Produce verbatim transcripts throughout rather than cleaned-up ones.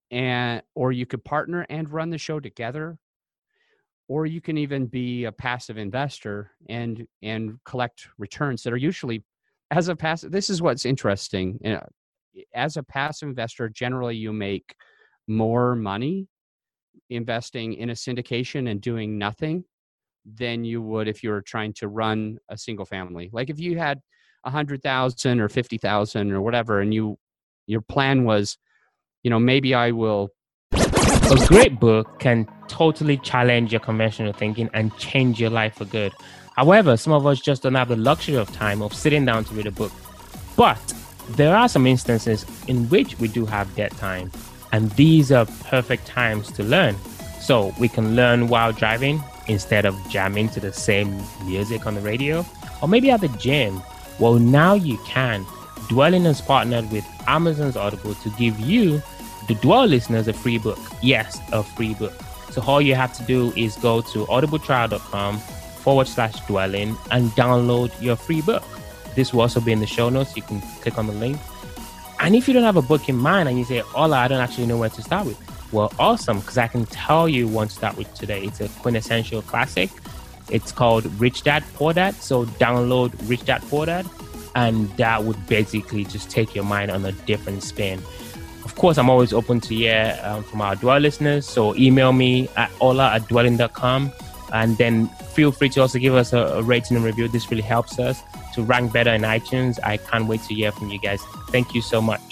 and or you could partner and run the show together, or you can even be a passive investor and and collect returns that are usually as a passive. This is what's interesting. You know, as a passive investor, generally you make more money investing in a syndication and doing nothing than you would if you were trying to run a single family. Like if you had a hundred thousand or fifty thousand or whatever, and you your plan was, you know, maybe I will. A great book can totally challenge your conventional thinking and change your life for good. However, some of us just don't have the luxury of time of sitting down to read a book. But there are some instances in which we do have dead time, and these are perfect times to learn. So we can learn while driving instead of jamming to the same music on the radio, or maybe at the gym. Well, now you can. Dwellynn has partnered with Amazon's Audible to give you, the Dwell listeners, a free book. Yes, a free book. So all you have to do is go to audibletrial.com forward slash Dwellynn and download your free book. This will also be in the show notes. You can click on the link. And if you don't have a book in mind and you say, Ola, I don't actually know where to start with. Well, awesome, because I can tell you one to start with today. It's a quintessential classic. It's called Rich Dad, Poor Dad. So download Rich Dad, Poor Dad, and that would basically just take your mind on a different spin. Of course, I'm always open to hear um, from our Dwell listeners. So email me at ola at dwellynn dot com. And then feel free to also give us a, a rating and review. This really helps us to rank better in iTunes. I can't wait to hear from you guys. Thank you so much.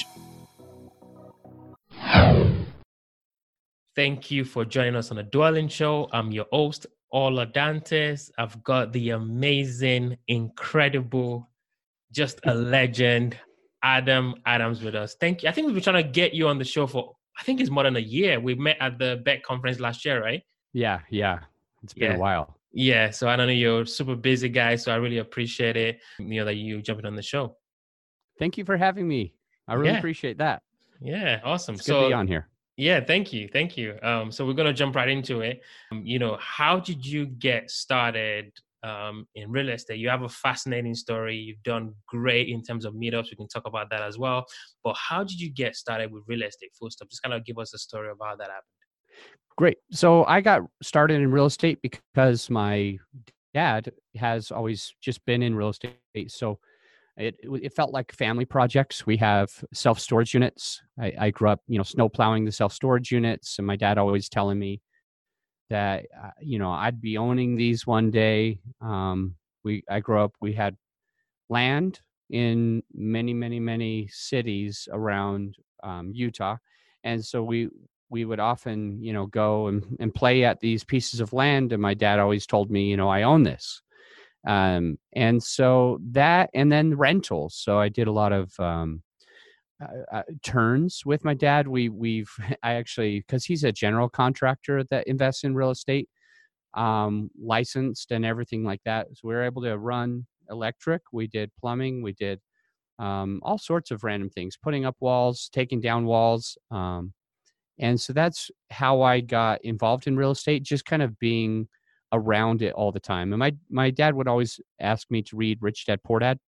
Thank you for joining us on the Dwellynn Show. I'm your host, Ola Dantes. I've got the amazing, incredible, just a legend, Adam Adams with us. Thank you. I think we've been trying to get you on the show for, I think it's more than a year. We met at the B E C conference last year, right? Yeah, yeah. It's been yeah. a while. Yeah. So I know you're a super busy guy, so I really appreciate it, you know, that you jumping on the show. Thank you for having me. I really yeah. appreciate that. Yeah. Awesome. It's good so, to be on here. Yeah, thank you. Thank you. Um, so we're going to jump right into it. Um, you know, how did you get started um, in real estate? You have a fascinating story. You've done great in terms of meetups. We can talk about that as well. But how did you get started with real estate? Full stop. Just kind of give us a story of how that happened. Great. So I got started in real estate because my dad has always just been in real estate. So It it felt like family projects. We have self-storage units. I, I grew up, you know, snow plowing the self-storage units, and my dad always telling me that, uh, you know, I'd be owning these one day. Um, we I grew up. We had land in many, many, many cities around um, Utah, and so we we would often, you know, go and, and play at these pieces of land. And my dad always told me, you know, I own this. Um, and so that, and then rentals. So I did a lot of, um, uh, uh, turns with my dad. We, we've, I actually, cause he's a general contractor that invests in real estate, um, licensed and everything like that. So we were able to run electric. We did plumbing. We did, um, all sorts of random things, putting up walls, taking down walls. Um, and so that's how I got involved in real estate, just kind of being around it all the time. And my my dad would always ask me to read Rich Dad Poor Dad,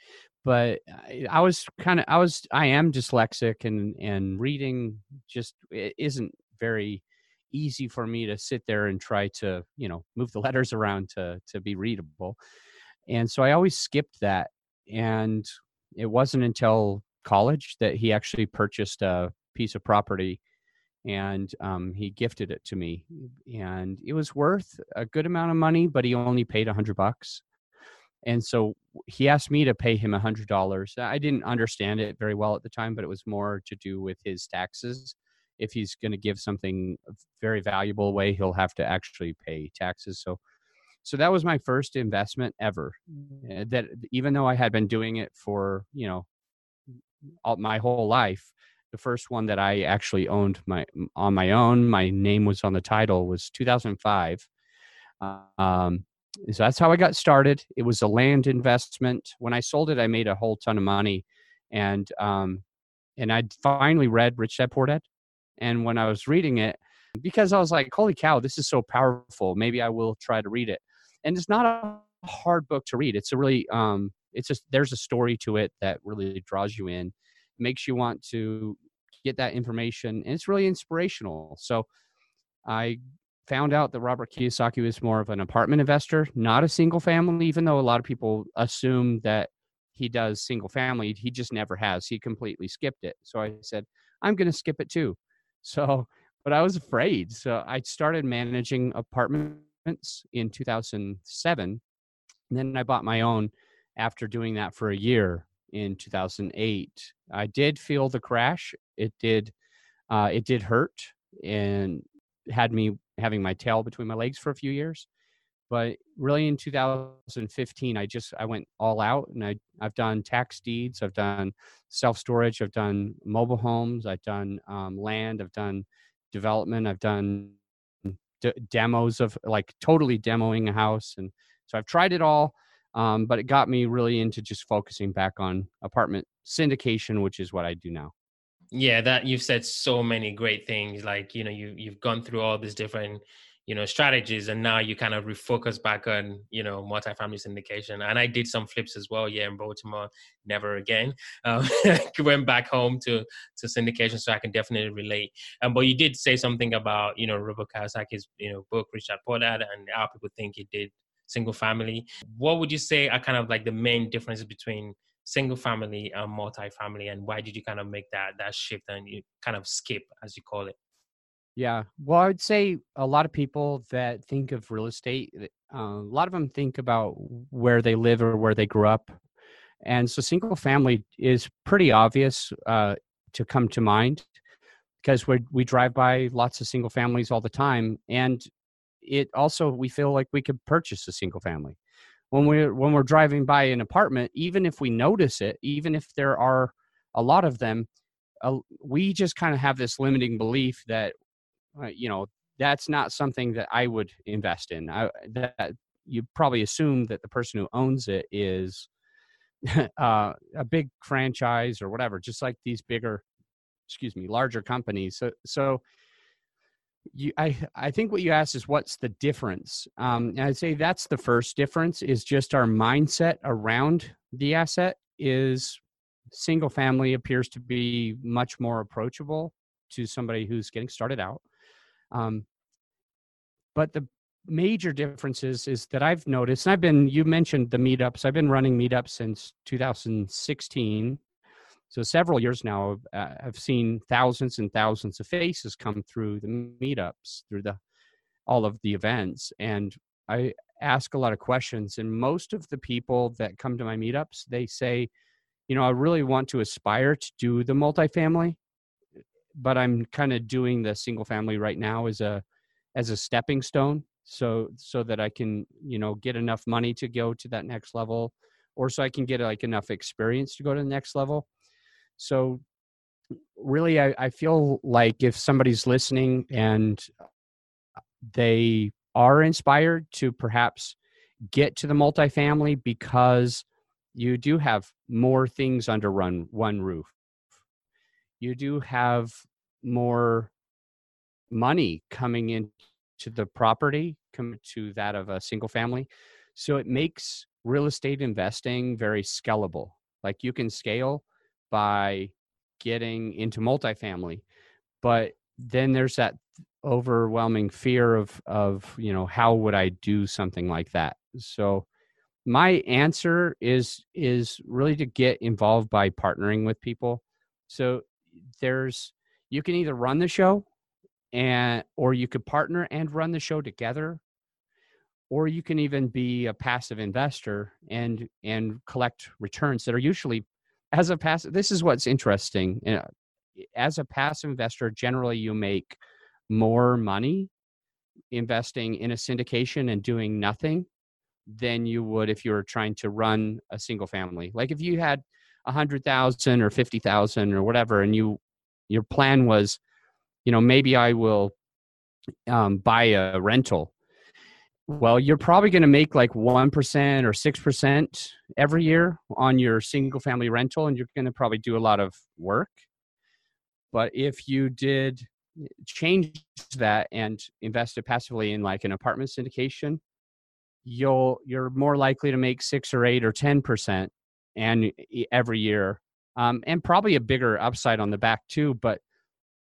but I, I was kind of I was I am dyslexic, and and reading just it isn't very easy for me to sit there and try to, you know, move the letters around to to be readable. And so I always skipped that. And it wasn't until college that he actually purchased a piece of property, and um, he gifted it to me, and it was worth a good amount of money, but he only paid a hundred bucks. And so he asked me to pay him a hundred dollars. I didn't understand it very well at the time, but it was more to do with his taxes. If he's going to give something very valuable away, he'll have to actually pay taxes. So, so that was my first investment ever. Uh, that even though I had been doing it for, you know, all, my whole life, the first one that I actually owned my on my own, my name was on the title, was two thousand five. Um, so that's how I got started. It was a land investment. When I sold it, I made a whole ton of money, and um, and I finally read Rich Dad Poor Dad. And when I was reading it, because I was like, "Holy cow, this is so powerful! Maybe I will try to read it." And it's not a hard book to read. It's a really, um, it's just there's a story to it that really draws you in, makes you want to get that information, and it's really inspirational. So I found out that Robert Kiyosaki was more of an apartment investor, not a single family, even though a lot of people assume that he does single family. He just never has. He completely skipped it. So I said, I'm going to skip it too. So, but I was afraid. So I started managing apartments in two thousand seven. And then I bought my own after doing that for a year in two thousand eight. I did feel the crash. It did, uh, it did hurt and had me having my tail between my legs for a few years. But really in two thousand fifteen, I just, I went all out, and I, I've done tax deeds. I've done self-storage. I've done mobile homes. I've done um, land. I've done development. I've done d- demos of like totally demoing a house. And so I've tried it all. Um, but it got me really into just focusing back on apartment syndication, which is what I do now. Yeah, that you've said so many great things. Like, you know, you you've gone through all these different, you know, strategies, and now you kind of refocus back on, you know, multifamily syndication. And I did some flips as well. Yeah, in Baltimore, never again. Um, went back home to to syndication, so I can definitely relate. Um, but you did say something about, you know, Robert Kiyosaki's, you know, book, Rich Dad Poor Dad, and how people think he did single family. What would you say are kind of like the main differences between single family and multifamily, and why did you kind of make that that shift and you kind of skip, as you call it? Yeah. Well, I would say a lot of people that think of real estate, uh, a lot of them think about where they live or where they grew up. And so single family is pretty obvious uh, to come to mind because we we drive by lots of single families all the time. And it also, we feel like we could purchase a single family. When we're, when we're driving by an apartment, even if we notice it, even if there are a lot of them, uh, we just kind of have this limiting belief that uh, you know, that's not something that I would invest in. I, that you probably assume that the person who owns it is uh, a big franchise or whatever, just like these bigger, excuse me, larger companies. So, so you, I, I think what you asked is what's the difference? Um, and I'd say that's the first difference is just our mindset around the asset is single family appears to be much more approachable to somebody who's getting started out. Um, but the major differences is that I've noticed, and I've been, you mentioned the meetups. I've been running meetups since two thousand sixteen. So several years now, uh, I've seen thousands and thousands of faces come through the meetups, through the all of the events. And I ask a lot of questions. And most of the people that come to my meetups, they say, you know, I really want to aspire to do the multifamily, but I'm kind of doing the single family right now as a as a stepping stone, so so that I can, you know, get enough money to go to that next level, or so I can get like enough experience to go to the next level. So really, I, I feel like if somebody's listening and they are inspired to perhaps get to the multifamily because you do have more things under run, one roof. You do have more money coming into the property come to that of a single family. So it makes real estate investing very scalable. Like you can scale by getting into multifamily, but then there's that overwhelming fear of, of, you know, how would I do something like that? So my answer is, is really to get involved by partnering with people. So there's, you can either run the show and, or you could partner and run the show together, or you can even be a passive investor and, and collect returns that are usually as a passive. This is what's interesting. You know, as a passive investor, generally you make more money investing in a syndication and doing nothing than you would if you were trying to run a single family. Like if you had a hundred thousand or fifty thousand or whatever, and you, your plan was, you know, maybe I will um, buy a rental. Well, you're probably going to make like one percent or six percent every year on your single family rental, and you're going to probably do a lot of work. But if you did change that and invested passively in like an apartment syndication, you'll you're more likely to make six or eight or ten percent and every year, um, and probably a bigger upside on the back too. But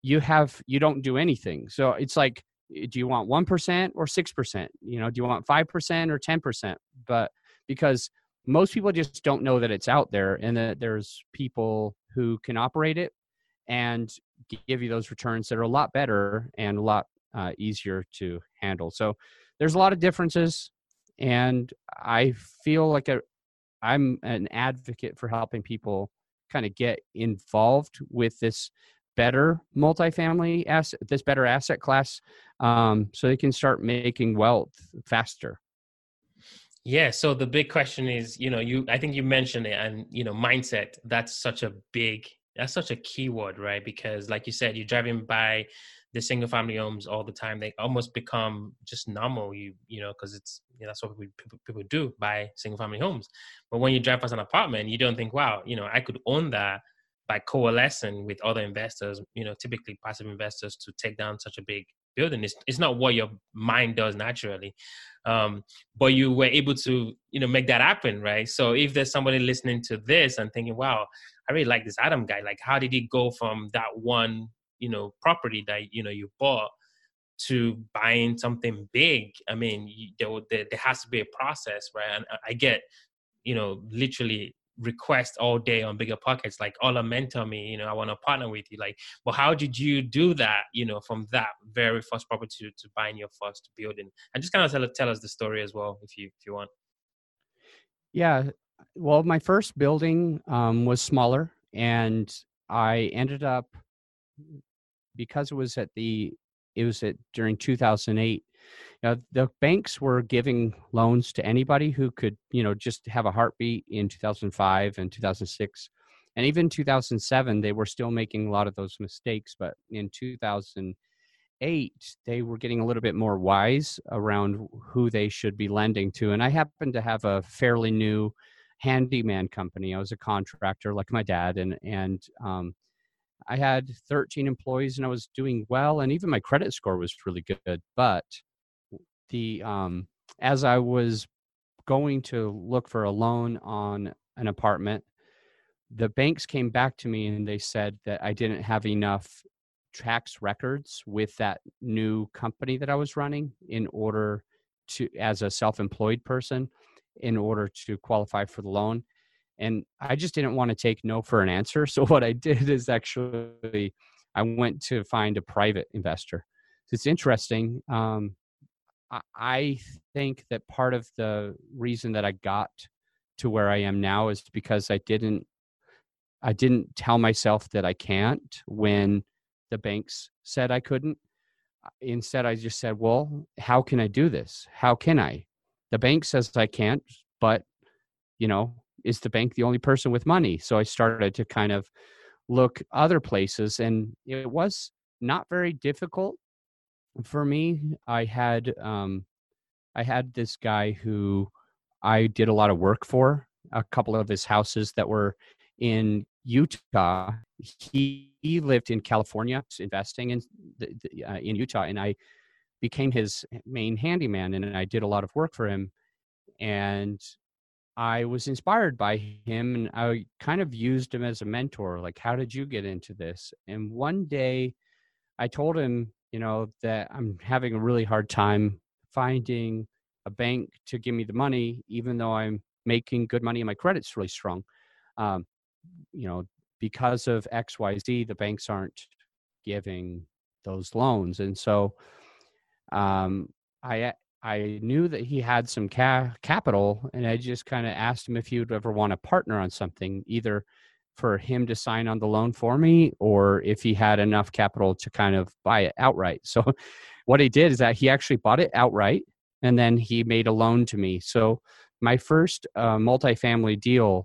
you have, you don't do anything. So it's like, do you want one percent or six percent? You know, do you want five percent or ten percent? But because most people just don't know that it's out there and that there's people who can operate it and give you those returns that are a lot better and a lot uh, easier to handle. So there's a lot of differences, and I feel like a, I'm an advocate for helping people kind of get involved with this better multifamily asset, this better asset class, um, so they can start making wealth faster. Yeah. So the big question is, you know, you, I think you mentioned it, and, you know, mindset, that's such a big, that's such a key word, right? Because like you said, you're driving by the single family homes all the time. They almost become just normal, you, you know, cause it's, you know, that's what people, people do, buy single family homes. But when you drive past an apartment, you don't think, wow, you know, I could own that by coalescing with other investors, you know, typically passive investors, to take down such a big building. It's, it's not what your mind does naturally. Um, but you were able to, you know, make that happen, right? So if there's somebody listening to this and thinking, wow, I really like this Adam guy, like, how did he go from that one, you know, property that, you know, you bought to buying something big? I mean, you, there, there, there has to be a process, right? And I get, you know, literally request all day on Bigger Pockets, like, Ola, mentor me, you know, I want to partner with you. Like, but how did you do that, you know, from that very first property to, to buying your first building? And just kind of tell, tell us the story as well, if you, if you want. Yeah. Well, my first building um, was smaller, and I ended up, because it was at the, it was at during two thousand eight. Now, the banks were giving loans to anybody who could, you know, just have a heartbeat in two thousand five and two thousand six. And even two thousand seven, they were still making a lot of those mistakes. But in two thousand eight, they were getting a little bit more wise around who they should be lending to. And I happened to have a fairly new handyman company. I was a contractor like my dad, and, and, um, I had thirteen employees, and I was doing well. And even my credit score was really good. But the, um, as I was going to look for a loan on an apartment, the banks came back to me and they said that I didn't have enough tax records with that new company that I was running in order to, as a self-employed person, in order to qualify for the loan. And I just didn't want to take no for an answer. So what I did is actually I went to find a private investor. So it's interesting. Um, I, I think that part of the reason that I got to where I am now is because I didn't I didn't tell myself that I can't when the banks said I couldn't. Instead, I just said, well, how can I do this? How can I? The bank says I can't, but, you know, is the bank the only person with money? So I started to kind of look other places, and it was not very difficult for me. I had, um, I had this guy who I did a lot of work for, a couple of his houses that were in Utah. He, he lived in California, investing in the, the, uh, in Utah, and I became his main handyman, and I did a lot of work for him. And I was inspired by him, and I kind of used him as a mentor. Like, how did you get into this? And one day I told him, you know, that I'm having a really hard time finding a bank to give me the money, even though I'm making good money and my credit's really strong. Um, you know, because of X Y Z, the banks aren't giving those loans. And so um, I I knew that he had some ca- capital, and I just kind of asked him if he would ever want to partner on something, either for him to sign on the loan for me, or if he had enough capital to kind of buy it outright. So what he did is that he actually bought it outright, and then he made a loan to me. So my first uh, multifamily deal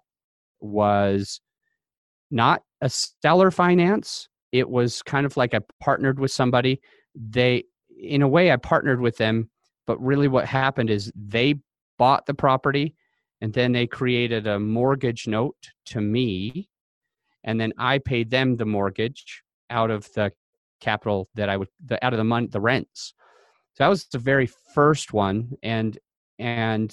was not a seller finance. It was kind of like I partnered with somebody. They, in a way, I partnered with them, but really what happened is they bought the property, and then they created a mortgage note to me, and then I paid them the mortgage out of the capital that I would, the, out of the money, the rents. So that was the very first one. And, and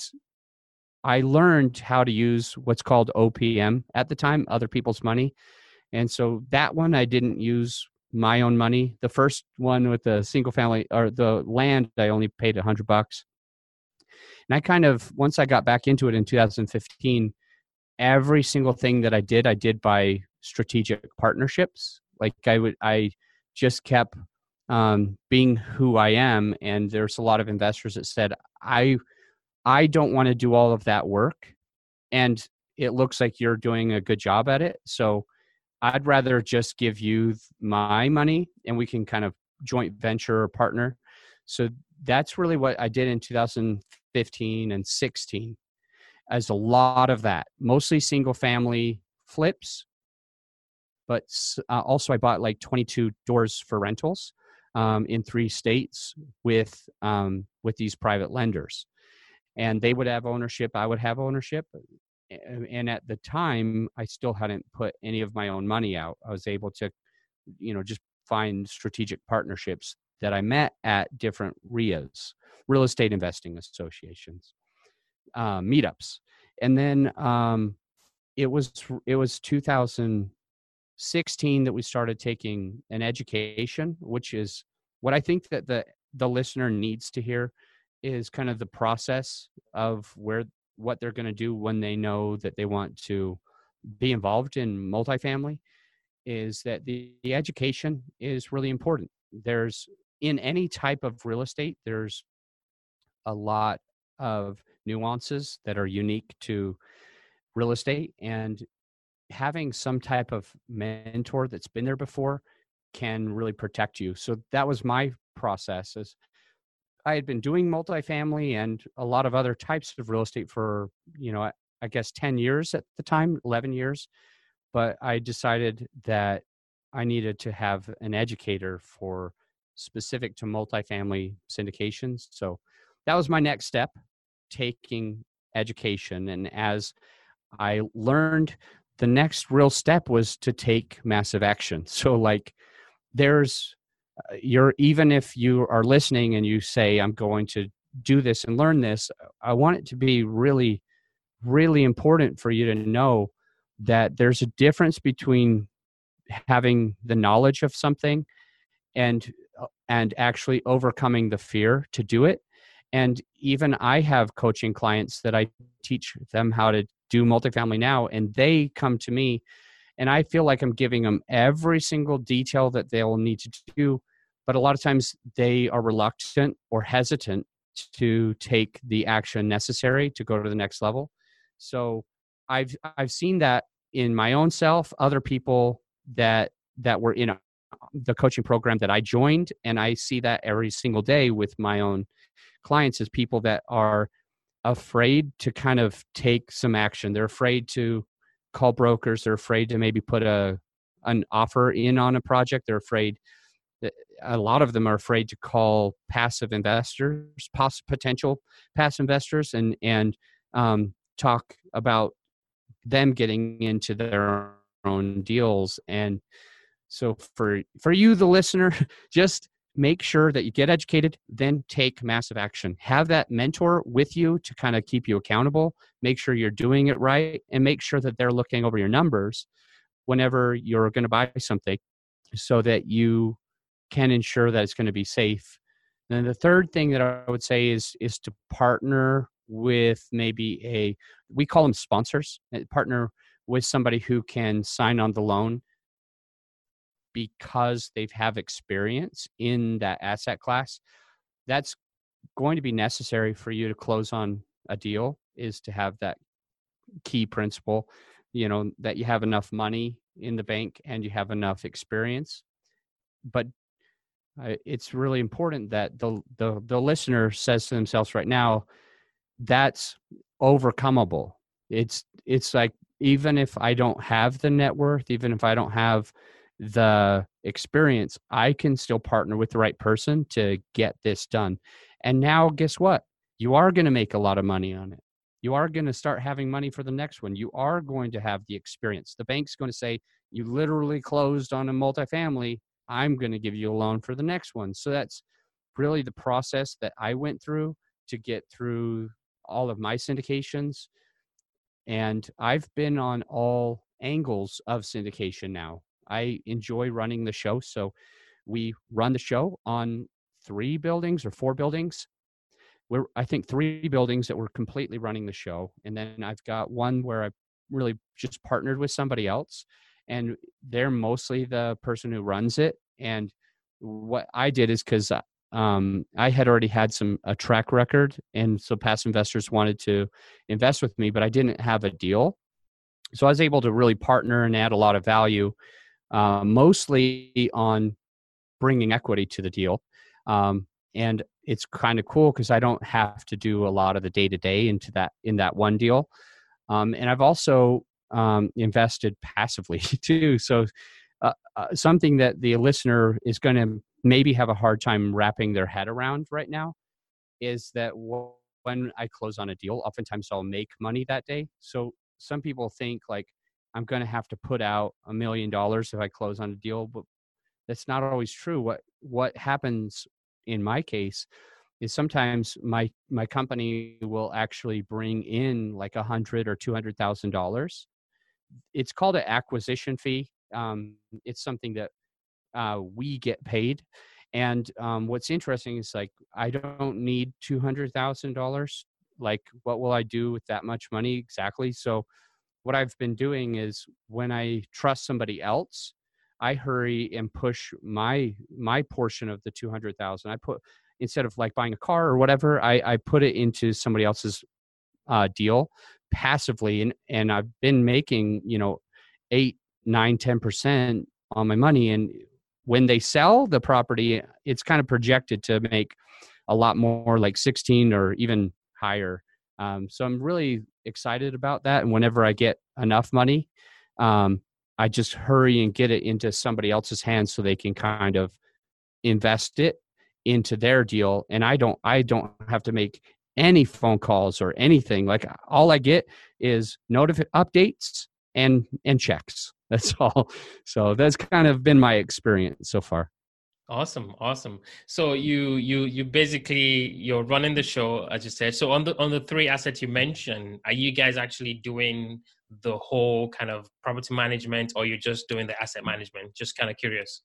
I learned how to use what's called O P M at the time, other people's money. And so that one I didn't use my own money. The first one with the single family or the land, I only paid a hundred bucks. And I kind of, once I got back into it in two thousand fifteen, every single thing that I did, I did by strategic partnerships. Like I would, I just kept um, being who I am. And there's a lot of investors that said, I, I don't want to do all of that work. And it looks like you're doing a good job at it. So I'd rather just give you my money and we can kind of joint venture or partner. So that's really what I did in two thousand fifteen and sixteen, as a lot of that, mostly single family flips. But uh, also I bought like twenty-two doors for rentals um, in three states with um, with these private lenders. And they would have ownership, I would have ownership. And at the time, I still hadn't put any of my own money out. I was able to, you know, just find strategic partnerships that I met at different R I As, real estate investing associations, uh, meetups. And then um, it was it was two thousand sixteen that we started taking an education, which is what I think that the the listener needs to hear, is kind of the process of where what they're going to do when they know that they want to be involved in multifamily. Is that the, the education is really important. There's, in any type of real estate, there's a lot of nuances that are unique to real estate, and having some type of mentor that's been there before can really protect you. So that was my process. Is I had been doing multifamily and a lot of other types of real estate for, you know, I, I guess ten years at the time, eleven years. But I decided that I needed to have an educator for specific to multifamily syndications. So that was my next step, taking education. And as I learned, the next real step was to take massive action. So like there's, uh, you're, even if you are listening and you say, I'm going to do this and learn this, I want it to be really, really important for you to know that there's a difference between having the knowledge of something and and actually overcoming the fear to do it. And even I have coaching clients that I teach them how to do multifamily now, and they come to me and I feel like I'm giving them every single detail that they'll need to do. But a lot of times they are reluctant or hesitant to take the action necessary to go to the next level. So I've I've seen that in my own self, other people that that were in a, the coaching program that I joined, and I see that every single day with my own clients, is people that are afraid to kind of take some action. They're afraid to call brokers. They're afraid to maybe put a an offer in on a project. They're afraid that, a lot of them are afraid to call passive investors, poss- potential passive investors, and and um, talk about them getting into their own deals. And so for for you, the listener, just make sure that you get educated, then take massive action. Have that mentor with you to kind of keep you accountable, make sure you're doing it right, and make sure that they're looking over your numbers whenever you're going to buy something, so that you can ensure that it's going to be safe. And then the third thing that I would say is is to partner with maybe a, we call them sponsors, partner with somebody who can sign on the loan because they have experience in that asset class. That's going to be necessary for you to close on a deal, is to have that key principle, you know, that you have enough money in the bank and you have enough experience. But uh, it's really important that the, the the listener says to themselves right now, that's overcomable. It's it's like, even if I don't have the net worth, even if I don't have the experience, I can still partner with the right person to get this done. And now guess what? You are going to make a lot of money on it. You are going to start having money for the next one. You are going to have the experience. The bank's going to say, you literally closed on a multifamily. I'm going to give you a loan for the next one. So that's really the process that I went through to get through all of my syndications. And I've been on all angles of syndication now. I enjoy running the show. So we run the show on three buildings or four buildings. We're, I think, three buildings that we're completely running the show. And then I've got one where I really just partnered with somebody else, and they're mostly the person who runs it. And what I did is because um, I had already had some a track record, and so past investors wanted to invest with me, but I didn't have a deal. So I was able to really partner and add a lot of value, uh, mostly on bringing equity to the deal. Um, and it's kind of cool because I don't have to do a lot of the day to day into that in that one deal. Um, and I've also um, invested passively too. So uh, uh, something that the listener is going to maybe have a hard time wrapping their head around right now is that w- when I close on a deal, oftentimes I'll make money that day. So some people think like I'm going to have to put out a million dollars if I close on a deal, but that's not always true. What what happens in my case is sometimes my my company will actually bring in like a hundred or two hundred thousand dollars. It's called an acquisition fee. Um, it's something that uh, we get paid. And um, what's interesting is like I don't need two hundred thousand dollars. Like, what will I do with that much money exactly? So what I've been doing is when I trust somebody else, I hurry and push my my portion of the two hundred thousand. I put instead of like buying a car or whatever, I, I put it into somebody else's uh, deal passively, and and I've been making you know eight, nine, ten percent on my money. And when they sell the property, it's kind of projected to make a lot more, like sixteen or even higher. Um, so I'm really excited about that. And whenever I get enough money, um, I just hurry and get it into somebody else's hands so they can kind of invest it into their deal. And I don't, I don't have to make any phone calls or anything. Like all I get is notif- updates and, and checks. That's all. So that's kind of been my experience so far. Awesome, awesome. So you you you basically you're running the show, as you said. So on the on the three assets you mentioned, are you guys actually doing the whole kind of property management, or you're just doing the asset management? Just kind of curious.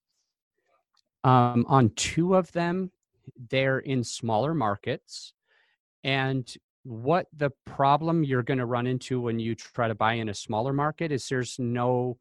Um, on two of them, they're in smaller markets. And what the problem you're going to run into when you try to buy in a smaller market is there's no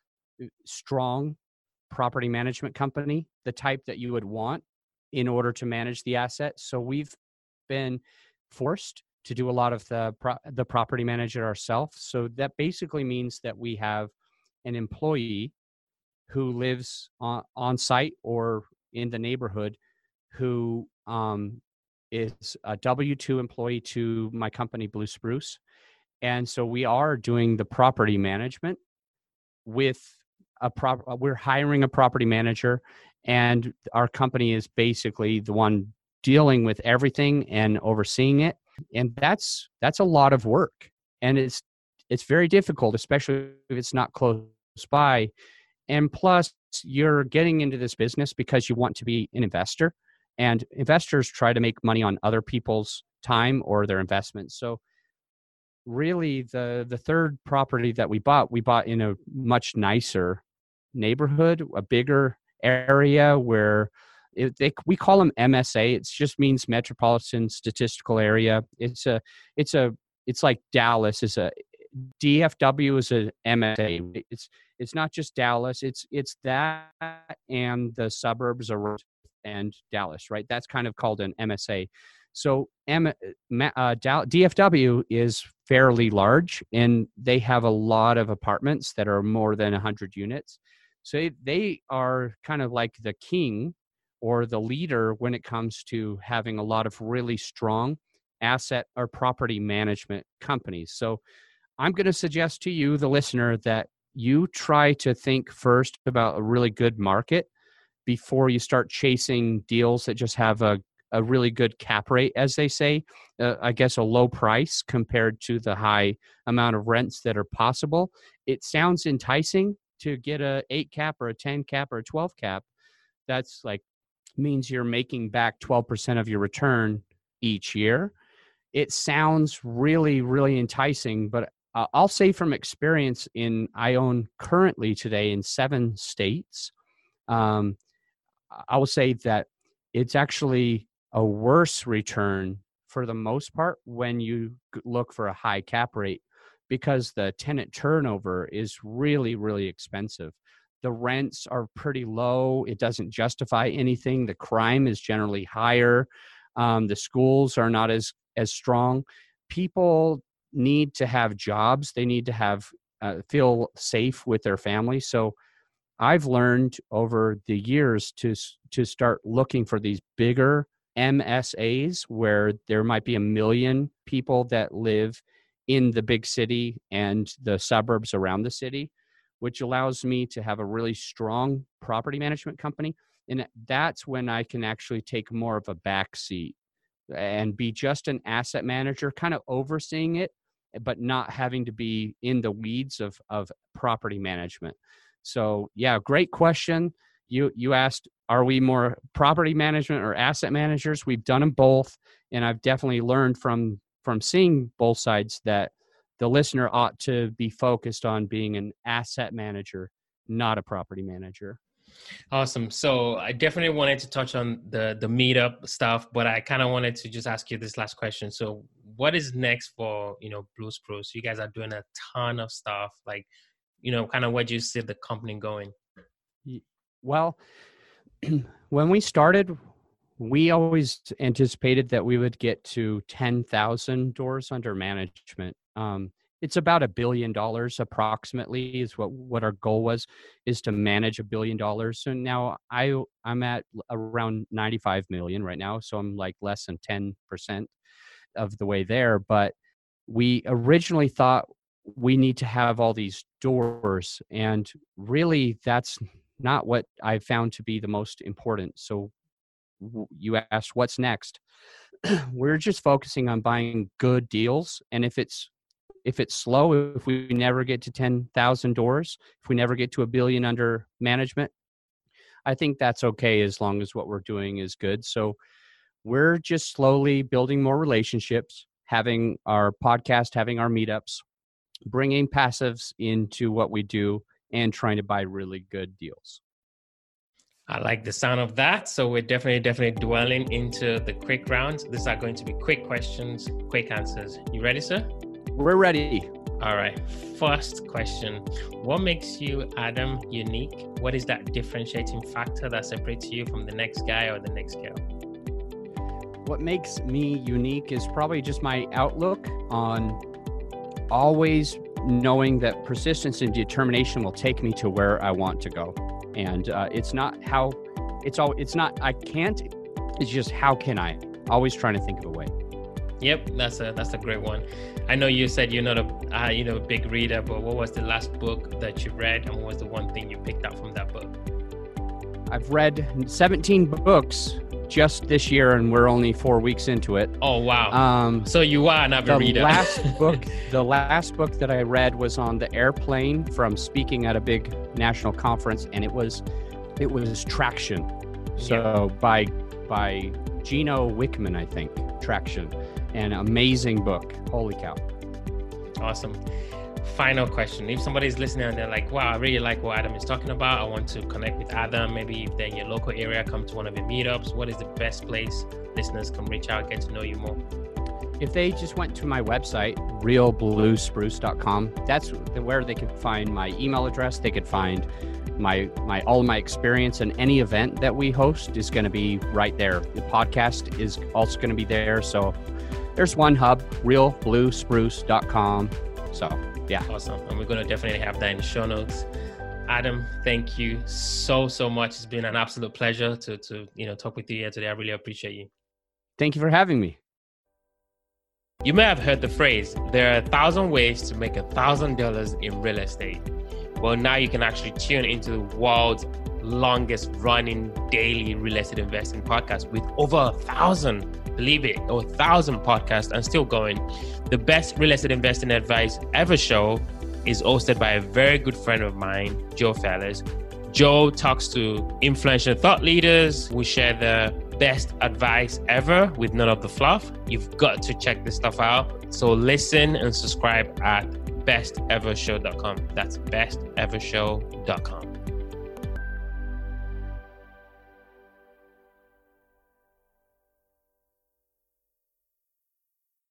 strong property management company, the type that you would want in order to manage the asset. So we've been forced to do a lot of the pro- the property manager ourselves. So that basically means that we have an employee who lives on, on site or in the neighborhood who um, is a W two employee to my company, Blue Spruce. And so we are doing the property management with a prop. We're hiring a property manager, and our company is basically the one dealing with everything and overseeing it. And that's that's a lot of work, and it's it's very difficult, especially if it's not close by. And plus, you're getting into this business because you want to be an investor, and investors try to make money on other people's time or their investments. So really the the third property that we bought, we bought in a much nicer neighborhood, a bigger area where it, they, we call them M S A. It just means Metropolitan Statistical Area. It's a it's a it's like Dallas is a D F W is a M S A. It's it's not just Dallas. It's it's that and the suburbs around and Dallas, right? That's kind of called an M S A. So M, uh, D F W is fairly large, and they have a lot of apartments that are more than one hundred units. So they are kind of like the king or the leader when it comes to having a lot of really strong asset or property management companies. So I'm going to suggest to you, the listener, that you try to think first about a really good market before you start chasing deals that just have a, a really good cap rate, as they say, uh, I guess a low price compared to the high amount of rents that are possible. It sounds enticing to get a eight cap or a ten cap or a twelve cap. That's like means you're making back twelve percent of your return each year. It sounds really, really enticing, but uh, I'll say from experience in, I own currently today in seven states. Um, I will say that it's actually a worse return for the most part when you look for a high cap rate, because the tenant turnover is really, really expensive. The rents are pretty low. It doesn't justify anything. The crime is generally higher. Um, the schools are not as, as strong. People need to have jobs. They need to have uh, feel safe with their family. So I've learned over the years to to start looking for these bigger M S As where there might be a million people that live in the big city and the suburbs around the city, which allows me to have a really strong property management company. And that's when I can actually take more of a back seat and be just an asset manager, kind of overseeing it, but not having to be in the weeds of, of property management. So yeah, great question. You you asked, are we more property management or asset managers? We've done them both. And I've definitely learned from from seeing both sides that the listener ought to be focused on being an asset manager, not a property manager. Awesome. So I definitely wanted to touch on the, the meetup stuff, but I kind of wanted to just ask you this last question. So what is next for, you know, Blue Spruce? You guys are doing a ton of stuff. Like, you know, kind of where do you see the company going? Well, when we started, we always anticipated that we would get to ten thousand doors under management. Um, it's about a billion dollars approximately is what, what our goal was, is to manage a billion dollars. So now I, I'm at around ninety-five million right now. So I'm like less than ten percent of the way there. But we originally thought we need to have all these doors. And really that's not what I found to be the most important. So you asked what's next. We're just focusing on buying good deals. And if it's if it's slow, if we never get to ten thousand doors, if we never get to a billion under management, I think that's okay as long as what we're doing is good. So we're just slowly building more relationships, having our podcast, having our meetups, bringing passives into what we do, and trying to buy really good deals. I like the sound of that. So we're definitely, definitely dwelling into the quick rounds. These are going to be quick questions, quick answers. You ready, sir? We're ready. All right. First question. What makes you, Adam, unique? What is that differentiating factor that separates you from the next guy or the next girl? What makes me unique is probably just my outlook on always knowing that persistence and determination will take me to where I want to go. And uh, it's not how, it's all, it's not, I can't, it's just how can I? Always trying to think of a way. Yep, that's a that's a great one. I know you said you're not a uh, you know big reader, but what was the last book that you read, and what was the one thing you picked up from that book? I've read seventeen books just this year, and we're only four weeks into it. Oh wow! Um, so you are an avid the reader. last book, the last book that I read was on the airplane from speaking at a big national conference, and it was it was Traction. So yeah. by by Gino Wickman, I think. Traction. An amazing book. Holy cow. Awesome. Final question. If somebody's listening and they're like, wow, I really like what Adam is talking about. I want to connect with Adam. Maybe if they're in your local area, come to one of your meetups. What is the best place listeners can reach out, get to know you more? If they just went to my website, real blue spruce dot com, that's where they could find my email address. They could find my my all of my experience, and any event that we host is going to be right there. The podcast is also going to be there. So there's one hub, real blue spruce dot com. So yeah. Awesome. And we're going to definitely have that in the show notes. Adam, thank you so, so much. It's been an absolute pleasure to, to you know, talk with you here today. I really appreciate you. Thank you for having me. You may have heard the phrase, there are a thousand ways to make a thousand dollars in real estate. Well, now you can actually tune into the world's longest running daily real estate investing podcast with over a thousand, believe it, or a thousand podcasts and still going. The best real estate investing advice ever show is hosted by a very good friend of mine, Joe Fellas. Joe talks to influential thought leaders who share the best advice ever with none of the fluff. You've got to check this stuff out. So listen and subscribe at best ever show dot com. That's best ever show dot com.